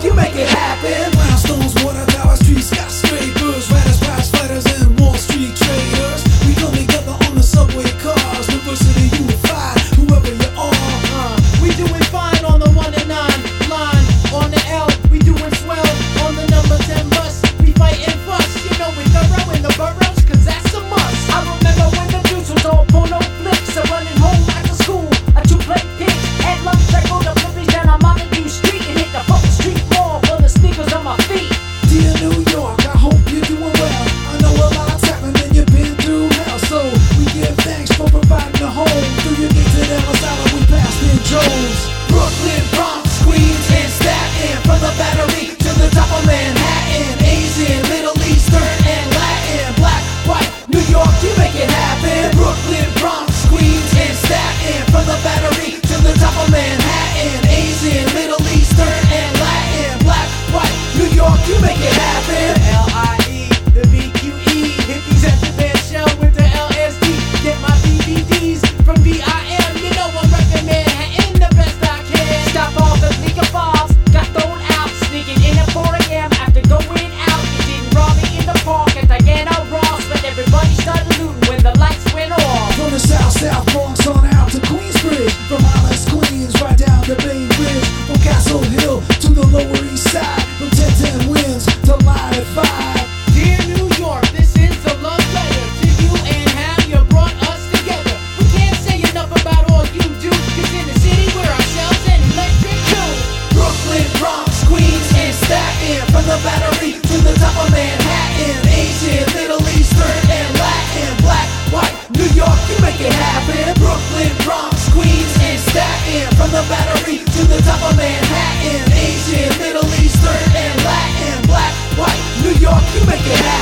you make it happen. Brownstones, water towers, streets, skyscrapers, riders, prize fighters, and Wall Street traders. We come together on the subway cars, diversity unified, whoever you are. We doing fine on the 1 and 9 line. On the L, we doing swell. On the number 10 bus, we fighting fuss. You know we thorough in the boroughs, cause that's a must. I remember when the juice was all porno flips. So running home after school, a 2-plate pitch. At lunch, I go to Flippies down on Montague Street and hit the Fulton Street Mall for the sneakers on my feet. Dear New York, I hope you're doing well. I know a lot's happened and you've been through hell, so we give thanks for providing a home. Through your gates at Ellis Island, we passed in Jones. Brooklyn, Bronx, Queens, and Staten. From the Battery to the top of Manhattan. Asian, Middle Eastern, and Latin. Black, white, New York, you make it happen. Brooklyn, Bronx, Queens, and Staten. From the Battery to the top of Manhattan. Asian, Middle Eastern, and Latin. Black, white, New York, you make it happen. L-I-E, the B-Q-E. Hippies at the band shell with the LSD. Get my DVDs from VIM. You know I'm reppin' Manhattan the best I can. Stop all the legal files, got thrown out. Sneaking in at 4 a.m. after going out. You didn't rob me in the park at Diana Ross, but everybody started looting when the lights went off. From the South Bronx on out to Queensbridge, from Islands, Queens, right down the Bay Bridge, from Castle Hill to the Lower East Side, from 1010 Winds to Live at 5. Dear New York, this is a love letter to you and how you brought us together. We can't say enough about all you do, cause in the city we're ourselves and electric too. Brooklyn, Bronx, Queens, and Staten. From the Battery to the top of Manhattan. Asian, Middle Eastern, and Latin. Black, white, New York, you make it happen. Brooklyn, Bronx, Queens, and Staten. From the Battery to the top of Manhattan. Asian, Middle Eastern, and Latin. Black, white, New York, you make it happen.